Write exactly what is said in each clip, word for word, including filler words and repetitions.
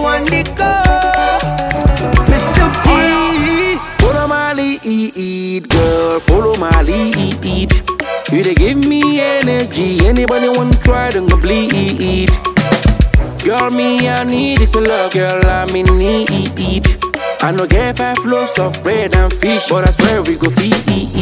on the go. Mister P, follow my lead, girl, follow my lead. You they give me energy, anybody want to try, don't go bleed. Girl, me, I need is a love, girl, I'm in need. I know get five loaves of bread and fish, but I swear we go feed.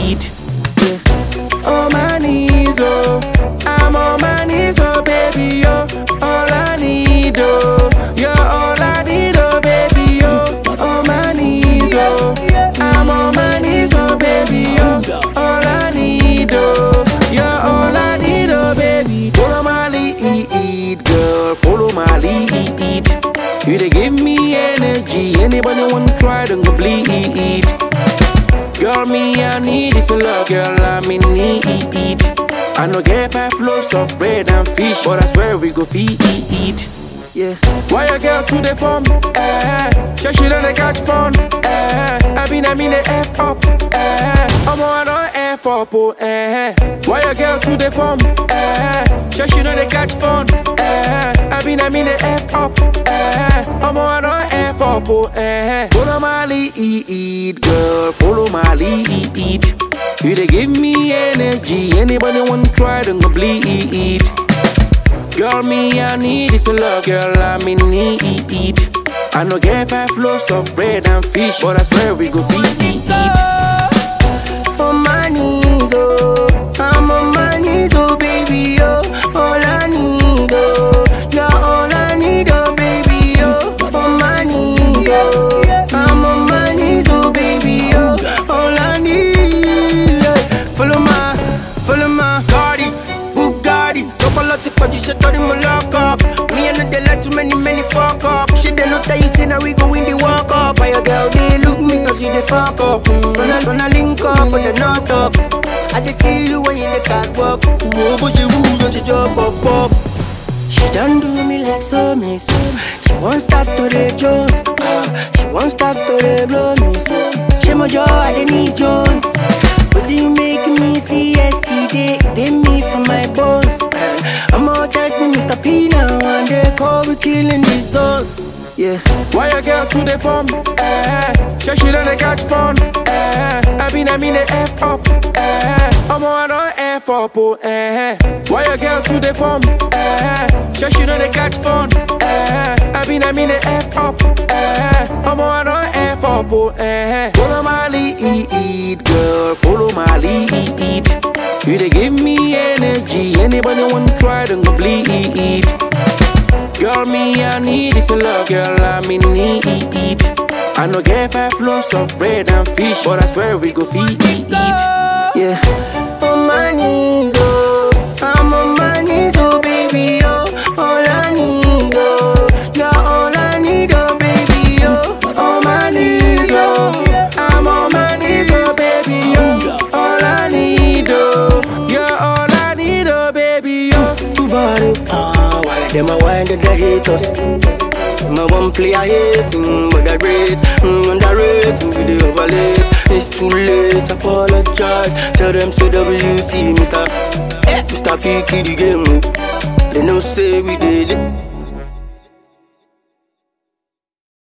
Yeah. On my knees, oh, I'm on my knees, oh, baby, oh, all I need, oh, you're all I need, oh, baby, oh, on my knees, oh, I'm on my knees, oh, baby, oh, all I need, oh, you're all I need, oh, baby. Follow my lead, girl, follow my lead. You they give me energy, anybody want to try, don't go bleed. Girl, me, I need is a love, girl, I'm in need. I know get five loaves of bread and fish, but I swear we go feed. Yeah. Why a girl to the phone? Eh, she she don't catch phone. Eh, I been I mean the F up. Eh, I'm on a F up. Oh, eh. Why a girl to the phone? Eh, she she don't catch phone. Eh, I been I mean the F up. Eh, I'm on a F up. Oh, eh. Follow my lead, girl, follow my lead. You they give me energy, anybody want to try, don't go bleed. Girl, me, I need is a love, girl, I'm in need. I know get five loaves of bread and fish, but I swear we go feed. on my knees, oh, I'm on my knees, oh, baby, oh, all I need, oh, you're all I need, oh, baby, oh, on my knees, oh, I'm on my knees, oh, baby, oh, all I need, yeah. Follow my, follow my Cardi, Bugatti, drop a lot of body, shit on him, lock up. Me and the like too many, many fuck up. Shit, they not tell you, say now we go in the walk up. By your girl, they look me, cause you the fuck up. When I, when I link up, but they're not tough. I just see you when you in the catwalk. Whoa, but she move, and she jump up, up. She done do me like so, me so. She won't start to the Jones. Uh, she won't start to the blow me so. She my jaw, I didn't need Jones. But you make me see yesterday, pay me for my bones. Uh, I'm out at me, Mister P now, and they call me killing these souls. Yeah. Why a girl to the phone? Eh, she she don't catch phone. Eh, I been I mean the F up. Eh, I'm on a F up. Oh, eh. Why a girl to the phone? Eh, she she don't catch phone. Eh, I been I mean the F up. Eh, I'm on a F up. Oh, eh. Follow my lead, girl, follow my lead. You they give me energy, anybody want to try, don't go bleed. Girl, me, I need is a love, girl, I'm in need. I know get five loaves of bread and fish, but I swear we go feed. Yeah. On my knees, oh, I'm on my knees, oh, baby, oh, all I need, oh, you're all I need, oh, baby, oh, on my knees, oh, I'm on my knees, oh, baby, oh, all I need, oh, you're all I need, oh, baby, oh. Too bad, ah, why them a whine and they hate us? My one play I hate, mm, but I rate, mm, underrate, mm, we dey overlate. It's too late, apologize. Tell them C W C, Mister Eh, Mister P, kid the game. They know say we did it.